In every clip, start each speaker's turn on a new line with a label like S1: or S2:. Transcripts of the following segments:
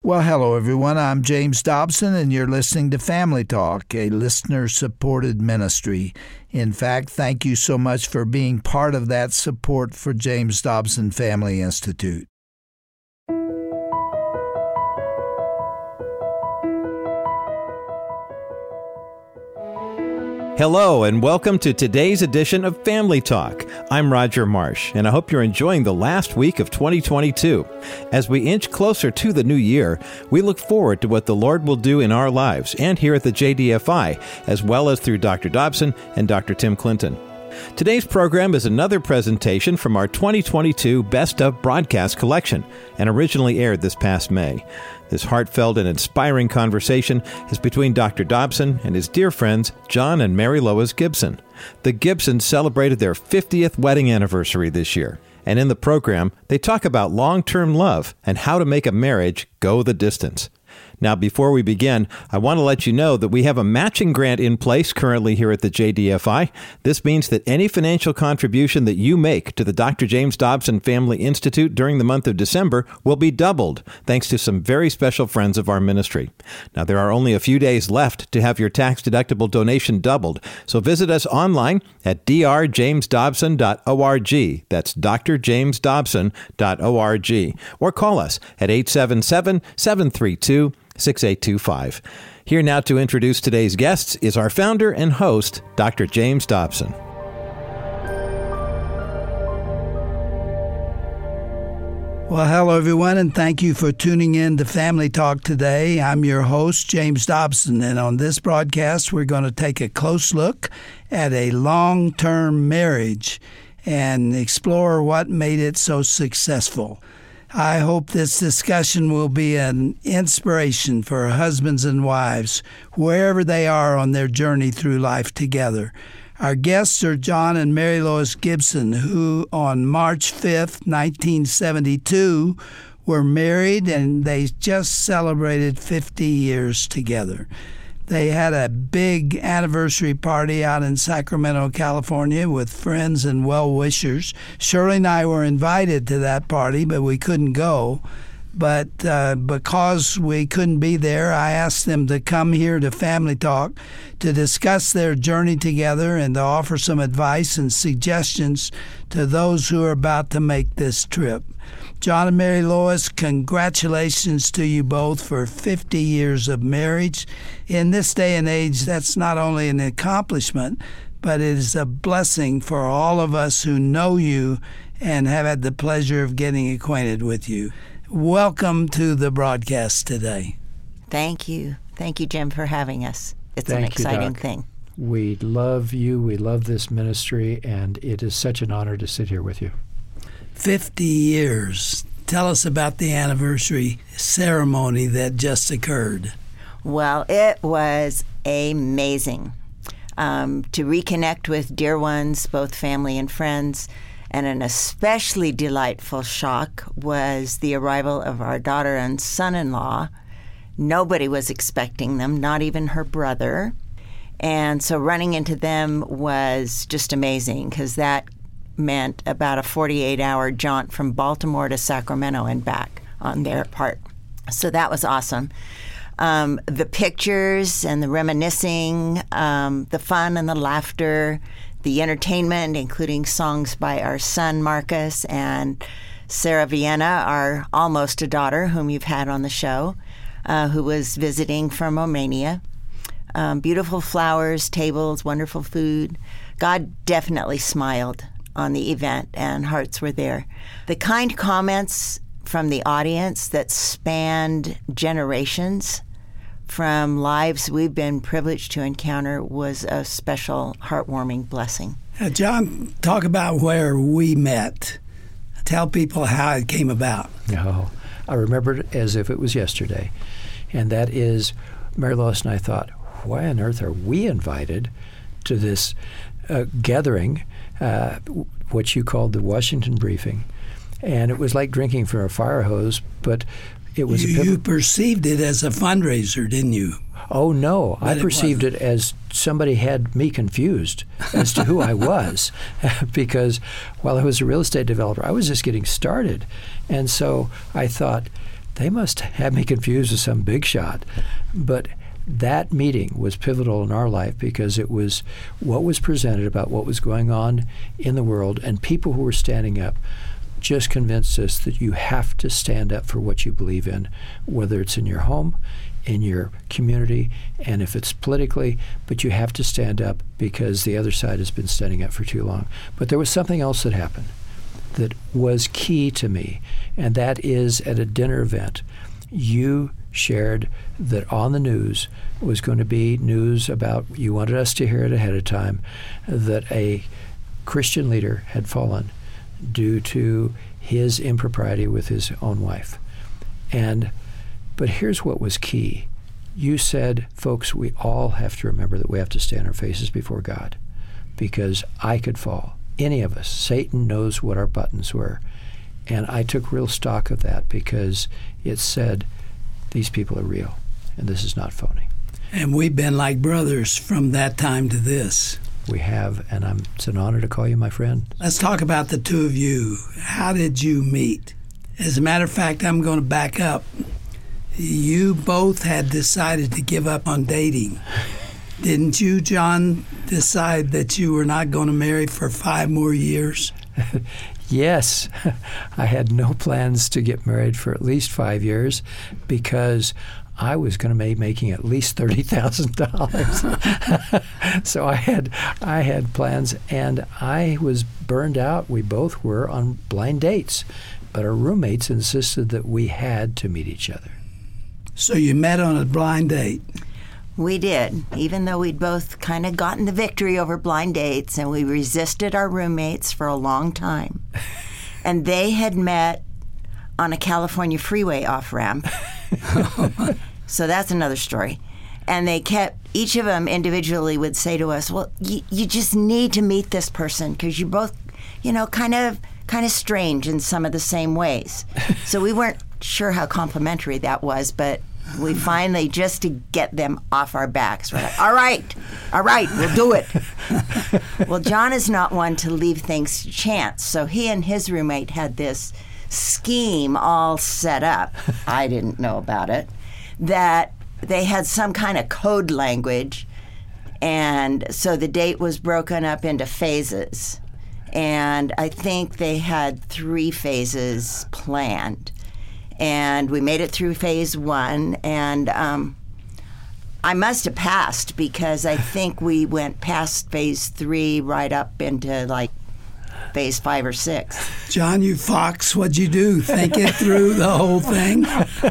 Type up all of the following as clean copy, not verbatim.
S1: Well, hello, everyone. I'm James Dobson, and you're listening to Family Talk, a listener-supported ministry. In fact, thank you so much for being part of that support for James Dobson Family Institute.
S2: Hello, and welcome to today's edition of Family Talk. I'm Roger Marsh, and I hope you're enjoying the last week of 2022. As we inch closer to the new year, we look forward to what the Lord will do in our lives and here at the JDFI, as well as through Dr. Dobson and Dr. Tim Clinton. Today's program is another presentation from our 2022 Best of Broadcast collection and originally aired this past May. This heartfelt and inspiring conversation is between Dr. Dobson and his dear friends John and Mary Lois Gibson. The Gibsons celebrated their 50th wedding anniversary this year, and in the program, they talk about long-term love and how to make a marriage go the distance. Now, before we begin, I want to let you know that we have a matching grant in place currently here at the JDFI. This means that any financial contribution that you make to the Dr. James Dobson Family Institute during the month of December will be doubled, thanks to some very special friends of our ministry. Now, there are only a few days left to have your tax-deductible donation doubled, so visit us online at drjamesdobson.org. That's drjamesdobson.org. Or call us at 877-732-6825. Here now to introduce today's guests is our founder and host, Dr. James Dobson.
S1: Well, hello, everyone, and thank you for tuning in to Family Talk today. I'm your host, James Dobson, and on this broadcast, we're going to take a close look at a long-term marriage and explore what made it so successful. I hope this discussion will be an inspiration for husbands and wives, wherever they are on their journey through life together. Our guests are John and Mary Lois Gibson, who on March 5th, 1972, were married, and they just celebrated 50 years together. They had a big anniversary party out in Sacramento, California with friends and well-wishers. Shirley and I were invited to that party, but we couldn't go. But because we couldn't be there, I asked them to come here to Family Talk to discuss their journey together and to offer some advice and suggestions to those who are about to make this trip. John and Mary Lois, congratulations to you both for 50 years of marriage. In this day and age, that's not only an accomplishment, but it is a blessing for all of us who know you and have had the pleasure of getting acquainted with you. Welcome to the broadcast today.
S3: Thank you. Thank you, Jim, for having us. It's an
S4: Thank you,
S3: exciting
S4: Doc.
S3: thing.
S4: We love you. We love this ministry, and it is such an honor to sit here with you.
S1: 50 years. Tell us about the anniversary ceremony that just occurred.
S3: Well, it was amazing to reconnect with dear ones, both family and friends. And an especially delightful shock was the arrival of our daughter and son-in-law. Nobody was expecting them, not even her brother. And so running into them was just amazing, because that meant about a 48-hour jaunt from Baltimore to Sacramento and back on their part. So that was awesome. The pictures and the reminiscing, the fun and the laughter, the entertainment, including songs by our son Marcus and Sarah Vienna, our almost a daughter whom you've had on the show, who was visiting from Romania. Beautiful flowers, tables, wonderful food. God definitely smiled on the event, and hearts were there. The kind comments from the audience that spanned generations from lives we've been privileged to encounter was a special, heartwarming blessing.
S1: John, talk about where we met. Tell people how it came about.
S4: Oh, I remember it as if it was yesterday. And that is, Mary Lois and I thought, why on earth are we invited to this gathering, what you called the Washington Briefing? And it was like drinking from a fire hose, but it was
S1: you perceived it as a fundraiser, didn't you?
S4: Oh, no.
S1: But
S4: I perceived it as somebody had me confused as to who I was, because while I was a real estate developer, I was just getting started. And so I thought, they must have me confused with some big shot. But that meeting was pivotal in our life because it was what was presented about what was going on in the world, and people who were standing up just convinced us that you have to stand up for what you believe in, whether it's in your home, in your community, and if it's politically, but you have to stand up because the other side has been standing up for too long. But there was something else that happened that was key to me, and that is at a dinner event, you shared that on the news was going to be news about, you wanted us to hear it ahead of time, that a Christian leader had fallen due to his impropriety with his own wife. But here's what was key. You said, folks, we all have to remember that we have to stay on our faces before God because I could fall. Any of us. Satan knows what our buttons were. And I took real stock of that because it said, these people are real, and this is not phony.
S1: And we've been like brothers from that time to this.
S4: We have, and it's an honor to call you my friend.
S1: Let's talk about the two of you. How did you meet? As a matter of fact, I'm going to back up. You both had decided to give up on dating. Didn't you, John, decide that you were not going to marry for 5 more years?
S4: Yes. I had no plans to get married for at least 5 years because I was going to be making at least $30,000. So I had plans, and I was burned out. We both were on blind dates, but our roommates insisted that we had to meet each other.
S1: So you met on a blind date?
S3: We did, even though we'd both kind of gotten the victory over blind dates, and we resisted our roommates for a long time. And they had met on a California freeway off-ramp. So that's another story. And they kept, each of them individually would say to us, well, you just need to meet this person because you're both, kind of strange in some of the same ways. So we weren't sure how complimentary that was, but we finally, just to get them off our backs, we're like, all right, we'll do it. Well, John is not one to leave things to chance, so he and his roommate had this scheme all set up. I didn't know about it. That they had some kind of code language, and so the date was broken up into phases. And I think they had 3 phases planned. And we made it through phase 1, and I must have passed because I think we went past phase 3 right up into like phase 5 or 6.
S1: John, you fox, what'd you do? Think it through the whole thing?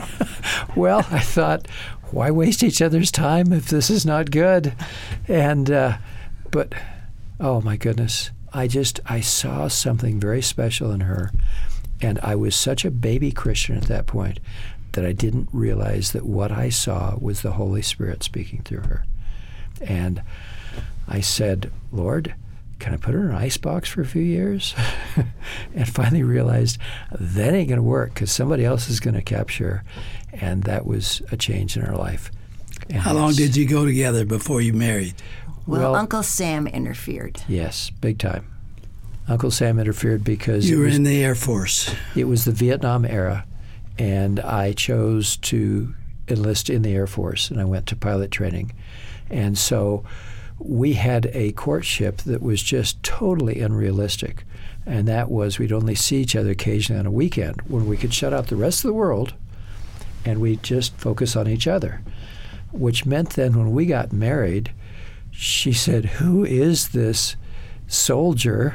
S4: Well, I thought, why waste each other's time if this is not good? And but oh my goodness, I saw something very special in her. And I was such a baby Christian at that point that I didn't realize that what I saw was the Holy Spirit speaking through her. And I said, Lord, can I put her in an icebox for a few years? And finally realized that ain't going to work because somebody else is going to capture her. And that was a change in our life. And
S1: how long did you go together before you married?
S3: Well, Uncle Sam interfered.
S4: Yes, big time. Uncle Sam interfered because
S1: you were in the Air Force.
S4: It was the Vietnam era, and I chose to enlist in the Air Force, and I went to pilot training. And so we had a courtship that was just totally unrealistic, and that was we'd only see each other occasionally on a weekend when we could shut out the rest of the world and we'd just focus on each other, which meant then when we got married, she said, who is this soldier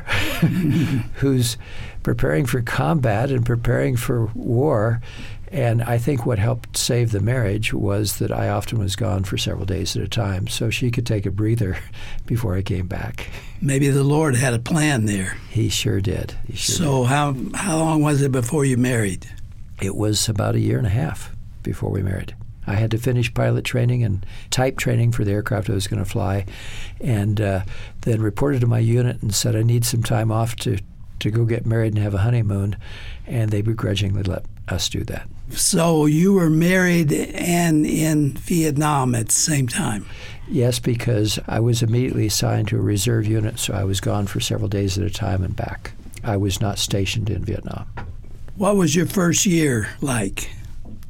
S4: who's preparing for combat and preparing for war? And I think what helped save the marriage was that I often was gone for several days at a time, so she could take a breather before I came back.
S1: Maybe the Lord had a plan there.
S4: He sure did.
S1: So how long was it before you married?
S4: It was about 1.5 years before we married. I had to finish pilot training and type training for the aircraft I was going to fly, and then reported to my unit and said I need some time off to go get married and have a honeymoon, and they begrudgingly let us do that.
S1: So you were married and in Vietnam at the same time?
S4: Yes, because I was immediately assigned to a reserve unit, so I was gone for several days at a time and back. I was not stationed in Vietnam.
S1: What was your first year like?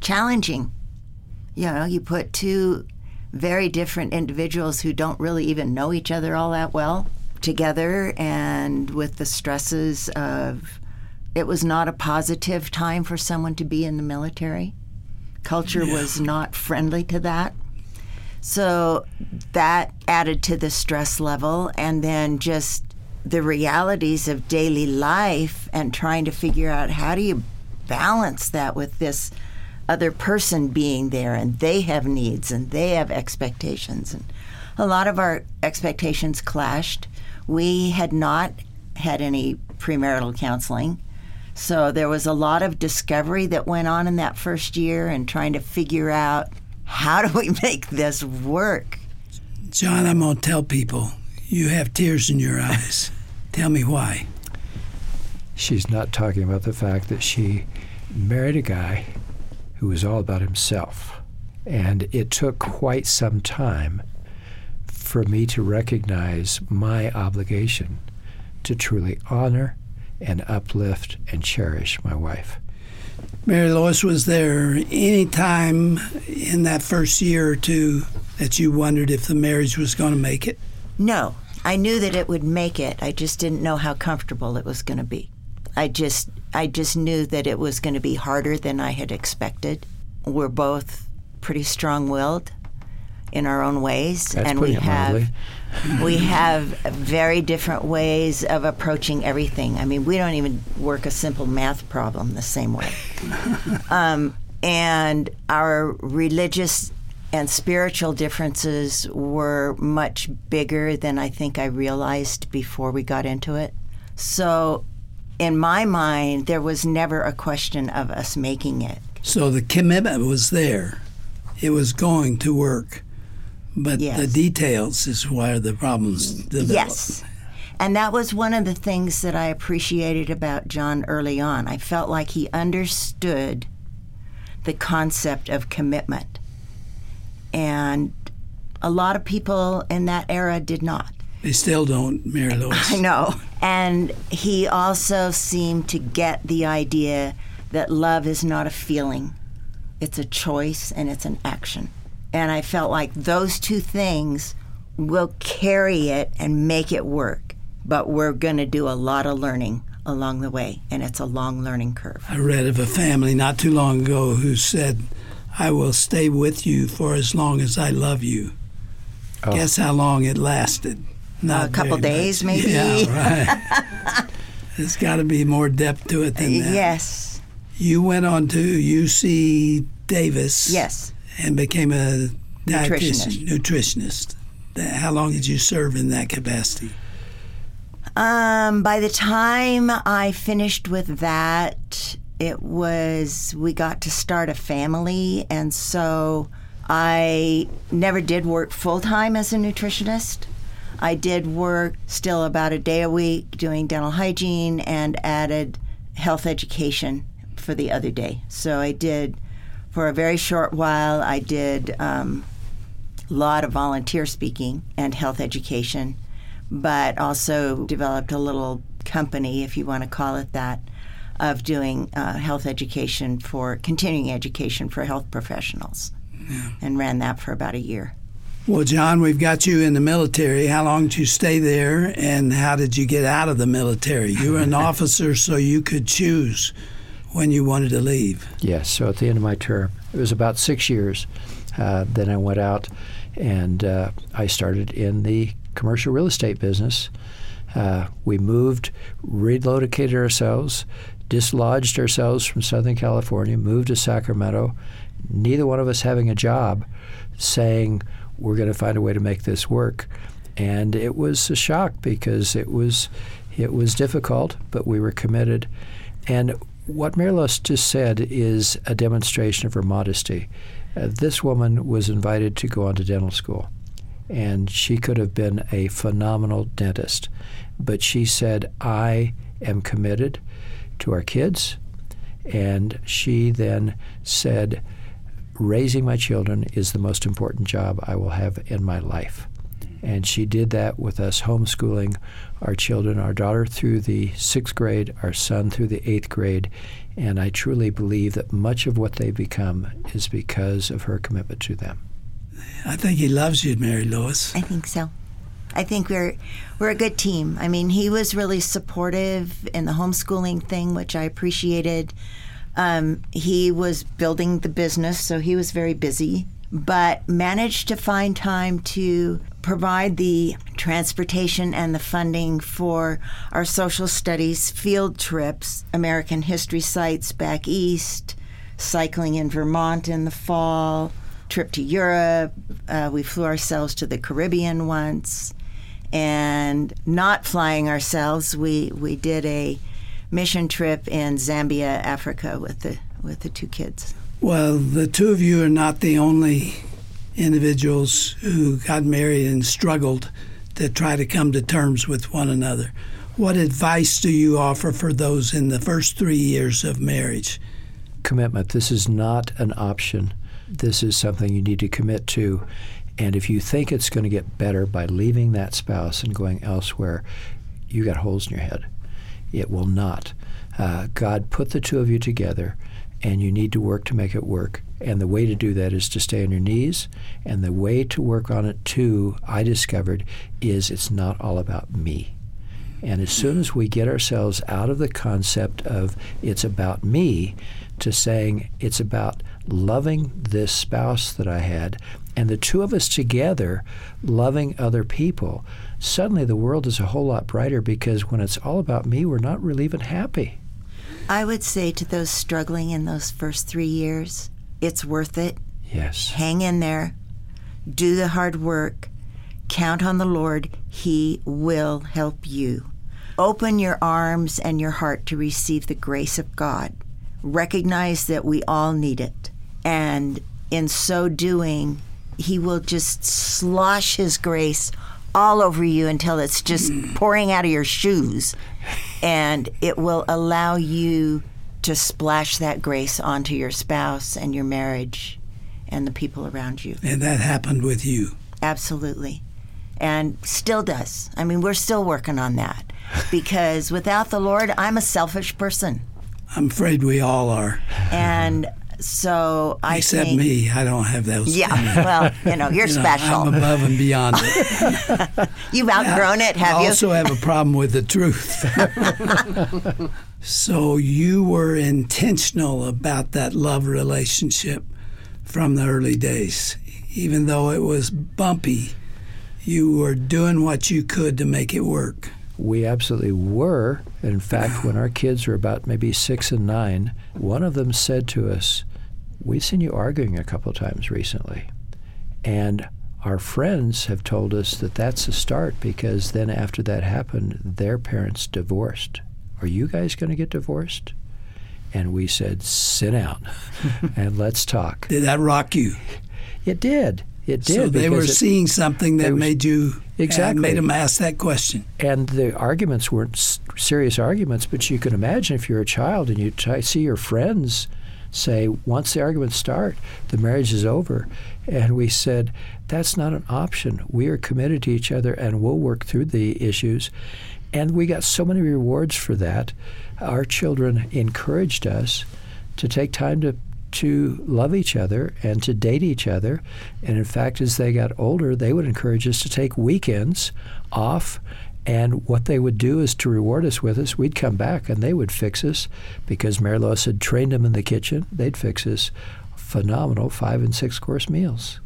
S3: challenging. You know, you put two very different individuals who don't really even know each other all that well together, and with the stresses of, it was not a positive time for someone to be in the military. Culture was not friendly to that. So that added to the stress level, and then just the realities of daily life and trying to figure out how do you balance that with this other person being there, and they have needs and they have expectations. And a lot of our expectations clashed. We had not had any premarital counseling, so there was a lot of discovery that went on in that first year and trying to figure out, how do we make this work?
S1: John, I'm going to tell people, you have tears in your eyes. Tell me why.
S4: She's not talking about the fact that she married a guy who was all about himself. And it took quite some time for me to recognize my obligation to truly honor and uplift and cherish my wife.
S1: Mary Lois, was there any time in that first year or two that you wondered if the marriage was going to make it?
S3: No. I knew that it would make it. I just didn't know how comfortable it was going to be. I just knew that it was going to be harder than I had expected. We're both pretty strong-willed in our own ways.
S4: That's
S3: and
S4: putting it mildly.
S3: We have very different ways of approaching everything. I mean, we don't even work a simple math problem the same way. And our religious and spiritual differences were much bigger than I think I realized before we got into it. So in my mind, there was never a question of us making it.
S1: So the commitment was there. It was going to work. But the details is where the problems developed.
S3: Yes. And that was one of the things that I appreciated about John early on. I felt like he understood the concept of commitment. And a lot of people in that era did not.
S1: They still don't, Mary Lois.
S3: I know. And he also seemed to get the idea that love is not a feeling. It's a choice and it's an action. And I felt like those two things will carry it and make it work. But we're going to do a lot of learning along the way, and it's a long learning curve.
S1: I read of a family not too long ago who said, I will stay with you for as long as I love you. Oh. Guess how long it lasted? Not
S3: a couple days, maybe?
S1: Yeah, right. There's got to be more depth to it than that.
S3: Yes.
S1: You went on to UC Davis.
S3: Yes.
S1: And became a nutritionist. How long did you serve in that capacity?
S3: By the time I finished with that, we got to start a family, and so I never did work full-time as a nutritionist. I did work still about a day a week doing dental hygiene and added health education for the other day. So I did, for a very short while, I did a lot of volunteer speaking and health education, but also developed a little company, if you want to call it that, of doing health education for continuing education for health professionals, and ran that for about a year.
S1: Well, John, we've got you in the military. How long did you stay there, and how did you get out of the military? You were an officer, so you could choose when you wanted to leave.
S4: Yes, so at the end of my term, it was about 6 years. Then I went out and I started in the commercial real estate business. We moved, relocated ourselves, dislodged ourselves from Southern California, moved to Sacramento, neither one of us having a job, saying we're going to find a way to make this work. And it was a shock because it was difficult, but we were committed. And what Mary Lois just said is a demonstration of her modesty. This woman was invited to go on to dental school, and she could have been a phenomenal dentist. But she said, I am committed to our kids. And she then said, raising my children is the most important job I will have in my life. And she did that with us homeschooling our children, our daughter through the 6th grade, our son through the 8th grade. And I truly believe that much of what they've become is because of her commitment to them.
S1: I think he loves you, Mary Lois.
S3: I think so. I think we're a good team. I mean, he was really supportive in the homeschooling thing, which I appreciated. He was building the business, so he was very busy, but managed to find time to provide the transportation and the funding for our social studies field trips, American history sites back east, cycling in Vermont in the fall, trip to Europe. We flew ourselves to the Caribbean once. And not flying ourselves, we did a mission trip in Zambia, Africa with the 2 kids.
S1: Well, the 2 of you are not the only individuals who got married and struggled to try to come to terms with one another. What advice do you offer for those in the first 3 years of marriage?
S4: Commitment. This is not an option. This is something you need to commit to. And if you think it's going to get better by leaving that spouse and going elsewhere, you got holes in your head. It will not. God put the 2 of you together, and you need to work to make it work. And the way to do that is to stay on your knees. And the way to work on it, too, I discovered, is it's not all about me. And as soon as we get ourselves out of the concept of it's about me to saying it's about loving this spouse that I had, and the 2 of us together loving other people, suddenly the world is a whole lot brighter, because when it's all about me, we're not really even happy.
S3: I would say to those struggling in those first 3 years, it's worth it.
S4: Yes.
S3: Hang in there. Do the hard work. Count on the Lord. He will help you. Open your arms and your heart to receive the grace of God. Recognize that we all need it. And in so doing, He will just slosh His grace all over you until it's just pouring out of your shoes. And it will allow you to splash that grace onto your spouse and your marriage and the people around you.
S1: And that happened with you.
S3: Absolutely. And still does. I mean, we're still working on that. Because without the Lord, I'm a selfish person.
S1: I'm afraid we all are.
S3: And so I
S1: Except
S3: think,
S1: me. I don't have those.
S3: Yeah, well, you're special.
S1: I'm above and beyond it.
S3: You've outgrown it, have you?
S1: I also have a problem with the truth. So you were intentional about that love relationship from the early days. Even though it was bumpy, you were doing what you could to make it work.
S4: We absolutely were. In fact, when our kids were about maybe 6 and 9, one of them said to us, "We've seen you arguing a couple of times recently." And our friends have told us that that's a start, because then after that happened, their parents divorced. Are you guys going to get divorced? And we said, sit down and let's talk.
S1: Did that rock you?
S4: It did. It did.
S1: So they were seeing something that made you
S4: exactly
S1: made them ask that question.
S4: And the arguments weren't serious arguments, but you can imagine if you're a child and you see your friends say, once the arguments start, the marriage is over. And we said, that's not an option. We are committed to each other, and we'll work through the issues. And we got so many rewards for that. Our children encouraged us to take time to love each other and to date each other. And in fact, as they got older, they would encourage us to take weekends off. And what they would do is to reward us with us. We'd come back and they would fix us, because Mary Lois had trained them in the kitchen. They'd fix us phenomenal 5- and 6-course meals.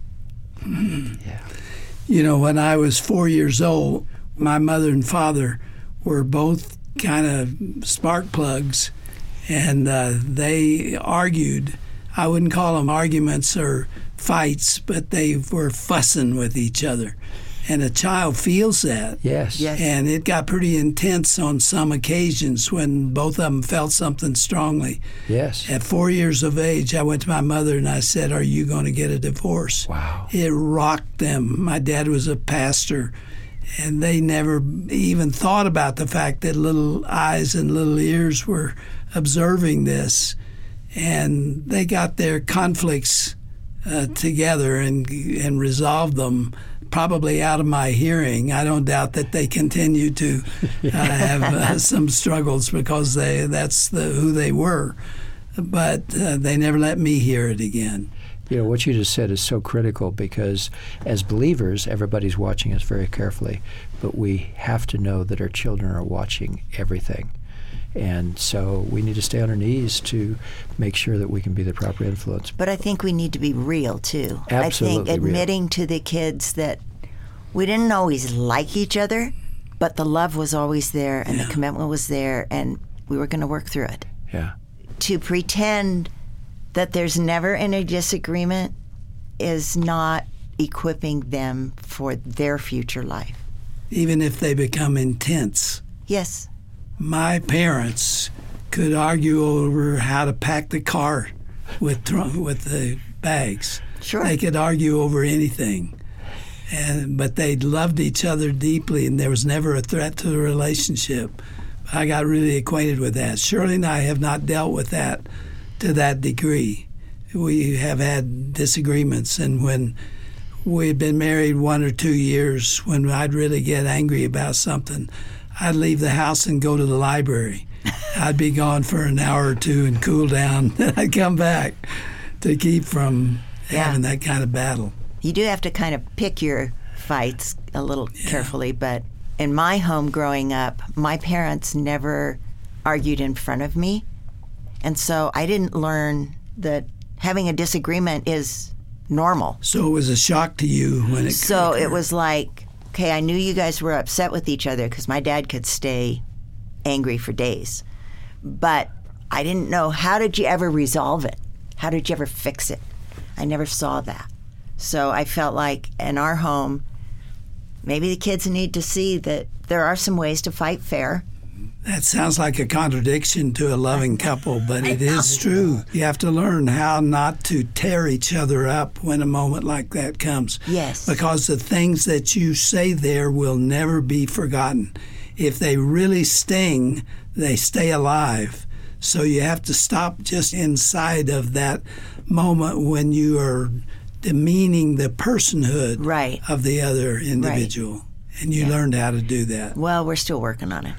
S4: Yeah.
S1: You know, when I was 4 years old, my mother and father were both kind of spark plugs, and they argued. I wouldn't call them arguments or fights, but they were fussing with each other. And a child feels that.
S4: Yes.
S1: And it got pretty intense on some occasions when both of them felt something strongly.
S4: Yes.
S1: At 4 years of age, I went to my mother and I said, "Are you going to get a divorce?"
S4: Wow.
S1: It rocked them. My dad was a pastor, and they never even thought about the fact that little eyes and little ears were observing this. And they got their conflicts together and resolved them, probably out of my hearing. I don't doubt that they continue to have some struggles because that's who they were. But they never let me hear it again.
S4: You know, what you just said is so critical because as believers, everybody's watching us very carefully, but we have to know that our children are watching everything. And so we need to stay on our knees to make sure that we can be the proper influence.
S3: But I think we need to be real, too.
S4: Absolutely
S3: I think admitting to the kids that we didn't always like each other, but the love was always there and the commitment was there, and we were going to work through it.
S4: Yeah.
S3: To pretend that there's never any disagreement is not equipping them for their future life.
S1: Even if they become intense.
S3: Yes.
S1: My parents could argue over how to pack the car with the bags.
S3: Sure.
S1: They could argue over anything. But they loved each other deeply, and there was never a threat to the relationship. I got really acquainted with that. Shirley and I have not dealt with that to that degree. We have had disagreements, and when we had been married 1 or 2 years, when I'd really get angry about something, I'd leave the house and go to the library. I'd be gone for an hour or two and cool down, then I'd come back to keep from having that kind of battle.
S3: You do have to kind of pick your fights a little carefully, but in my home growing up, my parents never argued in front of me. And so I didn't learn that having a disagreement is normal.
S1: So it was a shock to you when it
S3: So
S1: occurred.
S3: it was like, okay, I knew you guys were upset with each other because my dad could stay angry for days. But I didn't know, how did you ever resolve it? How did you ever fix it? I never saw that. So I felt like in our home, maybe the kids need to see that there are some ways to fight fair.
S1: That sounds like a contradiction to a loving couple, but it is true. You have to learn how not to tear each other up when a moment like that comes.
S3: Yes.
S1: Because the things that you say there will never be forgotten. If they really sting, they stay alive. So you have to stop just inside of that moment when you are demeaning the personhood of the other individual. Right. And you learned how to do that.
S3: Well, we're still working on it.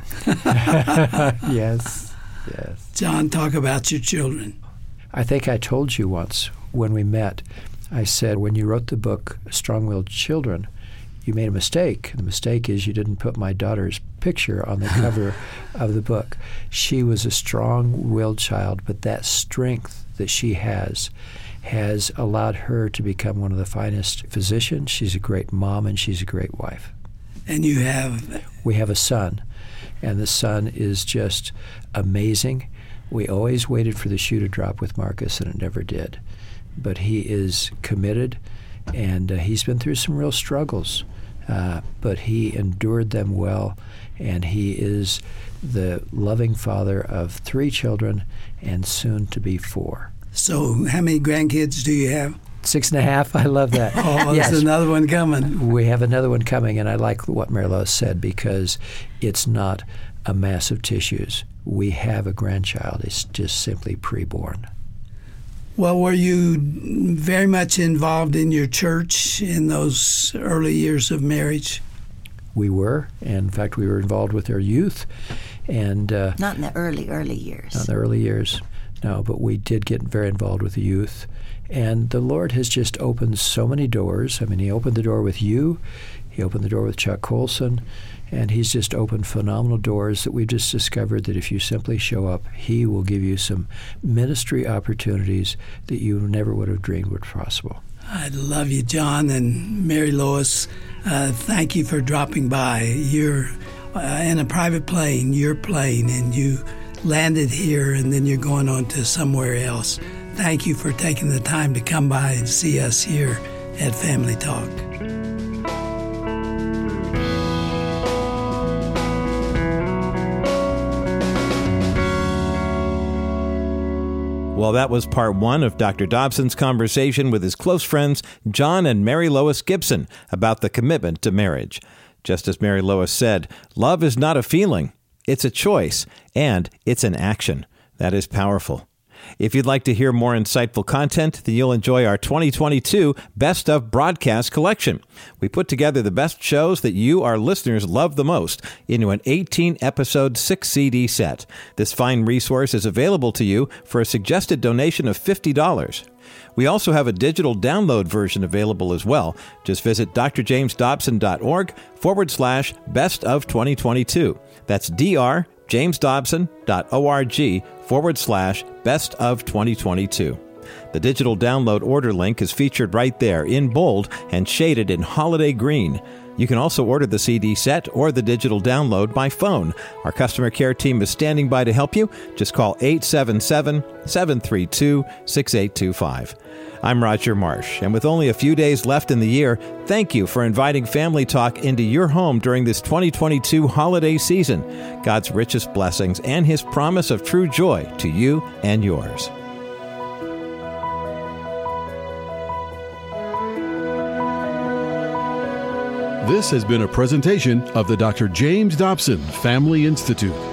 S4: Yes.
S1: John, talk about your children.
S4: I think I told you once when we met, I said, when you wrote the book, Strong-Willed Children, you made a mistake. The mistake is you didn't put my daughter's picture on the cover of the book. She was a strong-willed child, but that strength that she has allowed her to become one of the finest physicians. She's a great mom, and she's a great wife.
S1: And you have?
S4: We have a son, and the son is just amazing. We always waited for the shoe to drop with Marcus, and it never did. But he is committed, and he's been through some real struggles, but he endured them well, and he is the loving father of 3 children and soon to be 4.
S1: So how many grandkids do you have?
S4: 6.5. I love that.
S1: Oh, yes. There's another one coming.
S4: We have another one coming, and I like what Mary Lois said because it's not a mass of tissues. We have a grandchild. It's just simply preborn.
S1: Well, were you very much involved in your church in those early years of marriage?
S4: We were. And in fact, we were involved with our youth. And
S3: not in the early years.
S4: Not in the early years, no, but we did get very involved with the youth. And the Lord has just opened so many doors. I mean, he opened the door with you. He opened the door with Chuck Colson. And he's just opened phenomenal doors that we've just discovered that if you simply show up, he will give you some ministry opportunities that you never would have dreamed were possible.
S1: I love you, John, and Mary Lois. Thank you for dropping by. You're in a private plane, your plane, and you landed here, and then you're going on to somewhere else. Thank you for taking the time to come by and see us here at Family Talk.
S2: Well, that was part 1 of Dr. Dobson's conversation with his close friends, John and Mary Lois Gibson, about the commitment to marriage. Just as Mary Lois said, love is not a feeling, it's a choice, and it's an action. That is powerful. If you'd like to hear more insightful content, then you'll enjoy our 2022 Best of Broadcast collection. We put together the best shows that you, our listeners, love the most into an 18-episode 6-CD set. This fine resource is available to you for a suggested donation of $50. We also have a digital download version available as well. Just visit drjamesdobson.org/best of 2022. That's drjamesdobson.org/best of 2022. The digital download order link is featured right there in bold and shaded in holiday green. You can also order the CD set or the digital download by phone. Our customer care team is standing by to help you. Just call 877-732-6825. I'm Roger Marsh, and with only a few days left in the year, thank you for inviting Family Talk into your home during this 2022 holiday season. God's richest blessings and His promise of true joy to you and yours.
S5: This has been a presentation of the Dr. James Dobson Family Institute.